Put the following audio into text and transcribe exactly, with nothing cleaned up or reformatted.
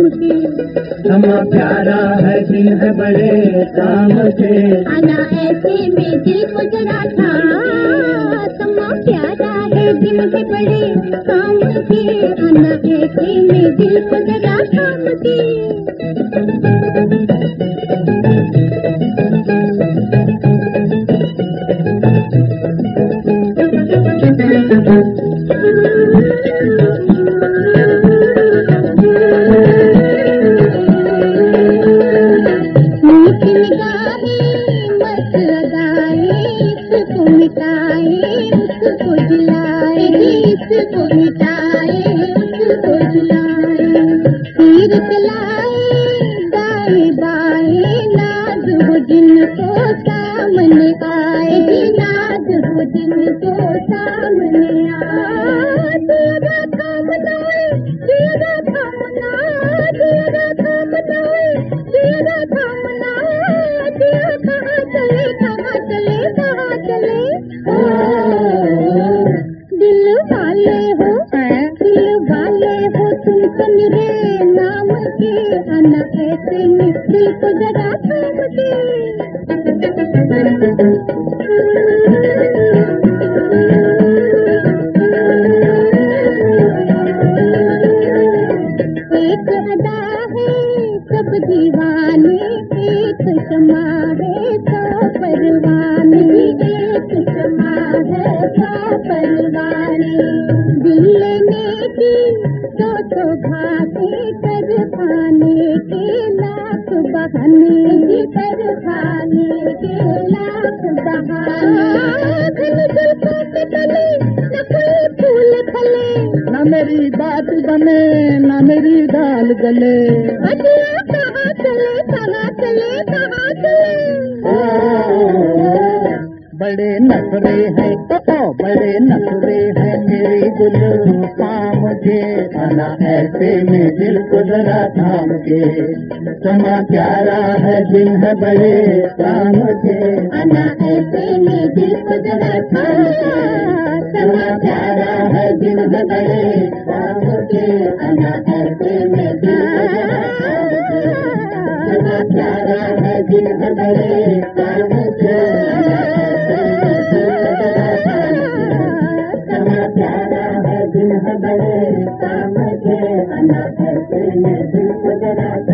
के। समा प्यारा है दिन है बड़े काम के, आना ऐसे में दिल को जरा था। समा प्यारा है दिन है बड़े काम के, आना ऐसे में दिल को जरा थाम के। मेरी बात बने ना मेरी दाल गले, कहाँ चले कहाँ चले कहाँ चले। बड़े नखरे हैं तो बड़े नखरे हैं मेरी जुल्फा मुझे, आना ऐसे में दिल को जरा थाम के। समा प्यारा है दिन है बड़े काम के, आना ऐसे में दिल को जरा थाम के। समा प्यारा है दिन है बड़े काम के, आना ऐसे में दिल को जरा थाम के। समा प्यारा है दिन है बड़े काम के, प्यारा है दिन है बड़े काम के, आना ऐसे में दिल को जरा